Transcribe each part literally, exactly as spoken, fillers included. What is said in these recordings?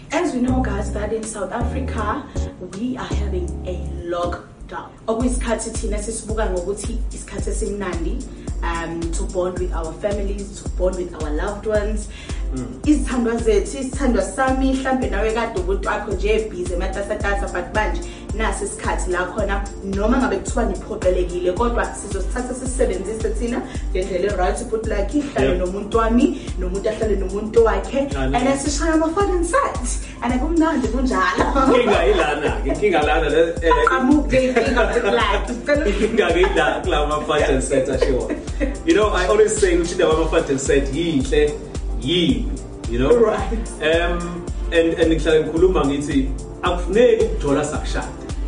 As we know, guys, that in South Africa, we are having a lockdown. Okuyisikhathi thina sisibuka ngokuthi isikhathi esimnandi um to bond with our families, to bond with our loved ones. Izithandwa zethu, isithandwa sami, mhlambe nawe kade umuntu wakho nje busy ematasatasa, but manje nasi isikhathi la khona noma ngabe kuthiwa niphoqelekile kodwa sizosithatha sisebenzise thina ngendlela right but like ihlale nomuntu wami nomuntu ahlale nomuntu wakhe and asishaya ama fun and sight and akumnandi kunjalo. Inkinga ilana, inkinga lana eh amuke inkinga like inkinga ngidla kula ma fun and sight ashiwo. You know, I always say ukuthi ama fun and sight yihle yi, you know, right. Um and and ngihlala ngikhuluma ngithi akufuneki ukujola sakushada.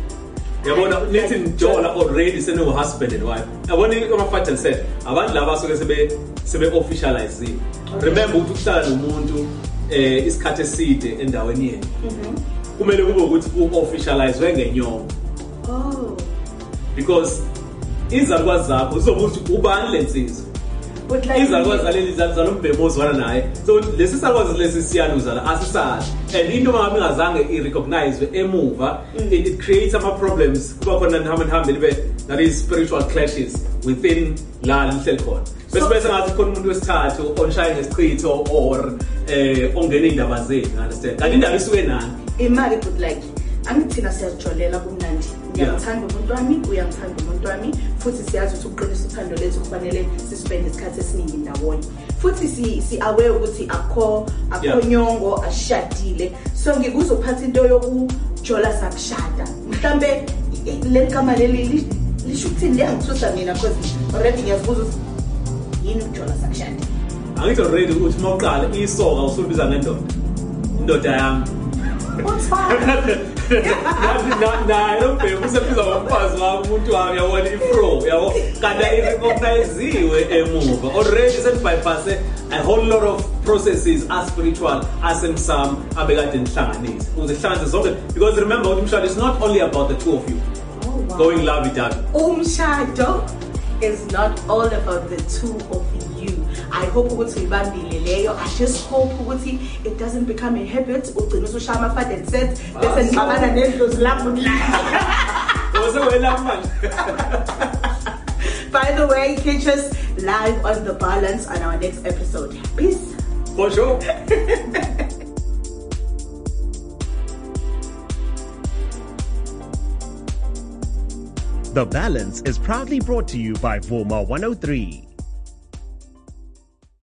Yabona nithi nijola already sene husband and wife. Yabona ama fun and sight abantu laba soke sebe sebe officialize. Remember ukuthi ukuhlala nomuntu eh isikhathi eside endaweni yenu. Mhm. Kumele kube ukuthi u officialize wengenyongo. Oh. Because izalukwazi zakho uzobuthi ubani lensizwe. But like izalukwazi zaleli zalo mbemozwana naye. So lesi salukwazi lesi siyaluza la asisazi. And into mama ngazange I recognize emuva it, it creates some problems. Kuba khona nihamba nihambe libe that is spiritual clashes within la lihleli khona. Bese bese ngathi khona umuntu wesithathu onshaya ngesichitho or eh ongena indaba zenu, understand? Kanti indaba isuke nani? Imali but like angithina siyajolela kumnandi. Ngiyamthanda umuntu wami, uyamthanda umuntu wami, futhi siyazi ukuthi ukuqinisa uthando lethu kufanele sispend isikhathi esiningi ndawonye. Futhi si si aware ukuthi akho akho nyongo ashadile. So ngikuzophatha into yokujola sakushada. Mhlambe lenkama leli lisho ukuthi liyangithusa mina because already ngiyazibuza ukuthi yini ukujola sakushada. Angithi already ukuthi mawuqala isoka usubiza ngendoda. Indoda yami. What's fine? Na na lo bheka usebiza ngomfazi wami umuntu wami yabona ifro yabo kanti irecognizewe emuva already set bypass a whole lot of processes as spiritual as in some abekade nihlanganise ukuze hlanganise zonke because remember ukuthi umshado is not only about the two of you. Oh, wow. Going lovey-dovey. Umshado is not all about the two of you. I hope ukuthi ibambile leyo. I just hope ukuthi it doesn't become a habit ugcina usushaya ama fun and set bese nixabana nendlozi lapho la. Wase wena manje. By the way, catch us live on The Balance on our next episode. Peace. For sure. The Balance is proudly brought to you by Voma one oh three.